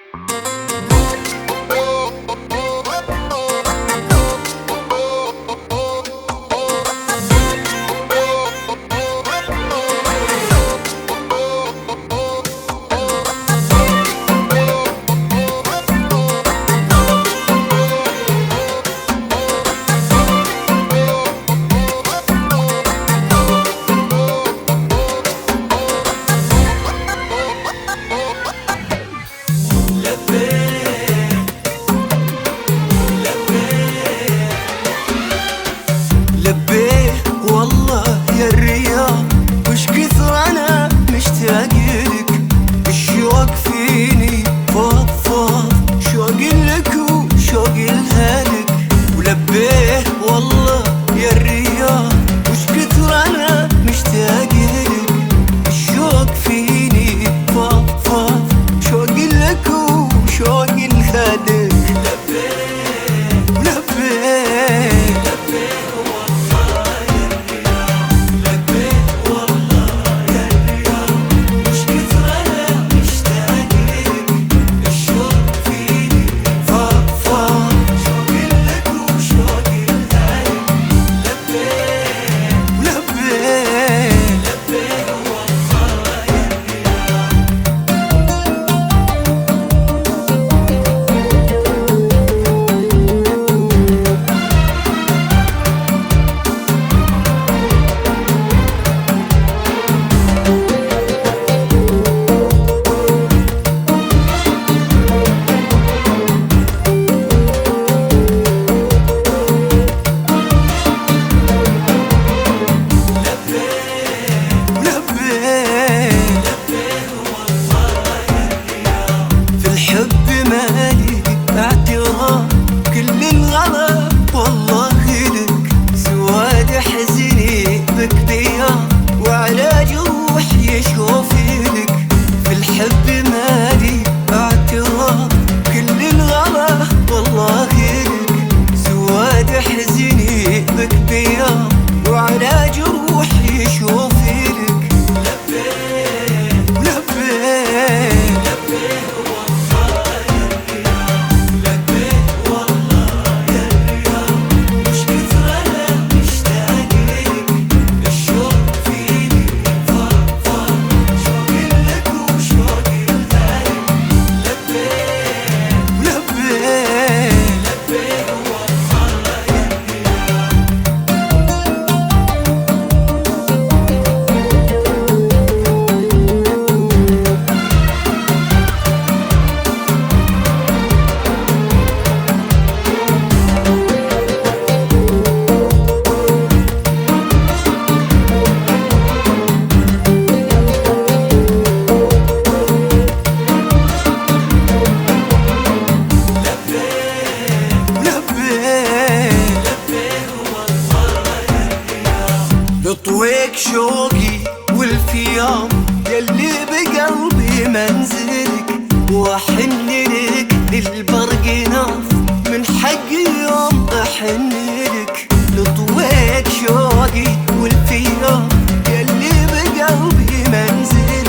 لبيه والله يا الرياض، وش كثر انا مشتاق لك، الشوق فيني فضفاض، شوقي لك وشوقي لهالك. ولبيه والله يا الرياض، وش كثر انا مشتاق لك، الشوق فيني فضفاض، شوقي لك وشوقي لهالك. كل الغلا والله لك، سواد حزني بك بيا، وعلى جروح يشوف لك. في الحب مالي اعتراف، كل الغلا والله لك، سواد حزني بك بيا، وعلى جروح يشوف لك. لبيه لبيه لبيه بطويك شوقي والفيام، يلي بقلبي منزلك، واحن لك للبرق ناف، من حق يوم احن لك. لطويك شوقي والفيام، يلي بقلبي منزلك،